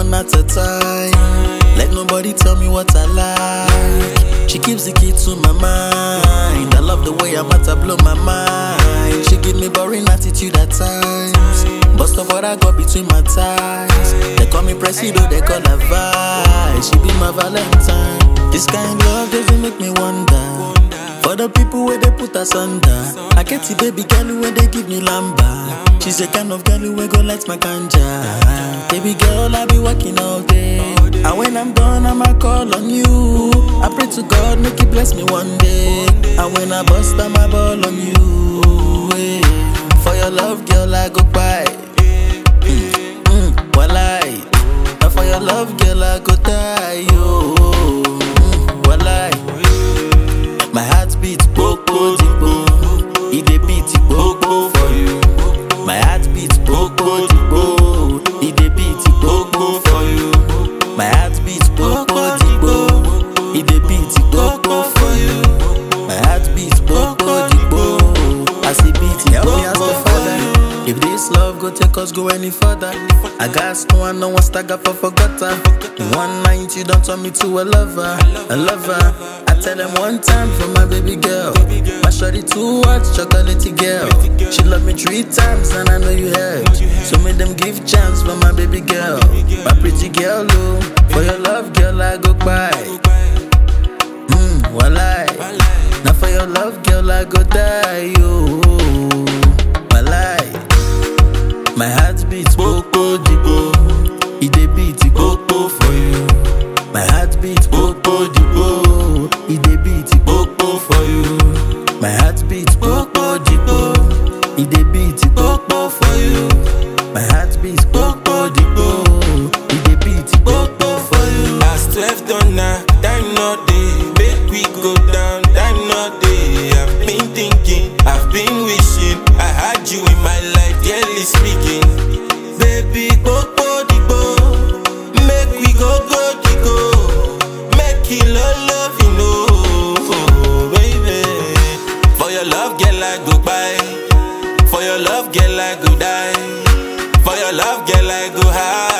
one at a time. Let nobody tell me what I like. She keeps the key to my mind. I love the way I'm about to blow my mind. She give me boring attitude at times. Bust of what I got between my thighs. They call me Presido, they call her vice. She be my Valentine. This kind of love doesn't make me wonder. For the people where they put us under. I get the baby girl where they give me lamba. She's the kind of girl who go light my ganja. Baby girl, I be working all day. And when I'm done, I'ma call on you. I pray to God, make it bless me one day. And when I bust, I'ma ball on you. For your love, girl, I go by. Walai. And for your love, girl, I go die. Walai. My heart beats poco tipo. It dey beat poco for you. My heart beats poco tipo. It dey beat poco for you. My heart beats poco tipo. It dey beat poco for you. My heart beats poco tipo. As it beats, help me ask the Father. If this love go take us go any further, I got no one, no one stagger for forgotten. In one night you don't turn me to a lover, a lover. I tell them one time for my baby girl. My shorty too hot, chocolatey girl. She love me 3 times and I know you heard. So make them give chance for my baby girl. My pretty girl, oh. For your love, girl, I go by. Walai. Now for your love, girl, I go die, oh. Walai. My heart beats poco dipo. It dey beat poco for you. My heart beats poco dipo. It dey beat poco for you. My heart beats poco dipo. It dey beat poco for you. My heart beats poco dipo. It dey beat poco for you. As 12 done now, time not day. Make we go down, time not day. I've been thinking, I've been wishing I had you in my life, dearly speaking. Baby, poco dipo. Make we go digo. Make it love, you know, baby. For your love, girl, I go by. For your love, girl, I go die. For your love, girl, I go high.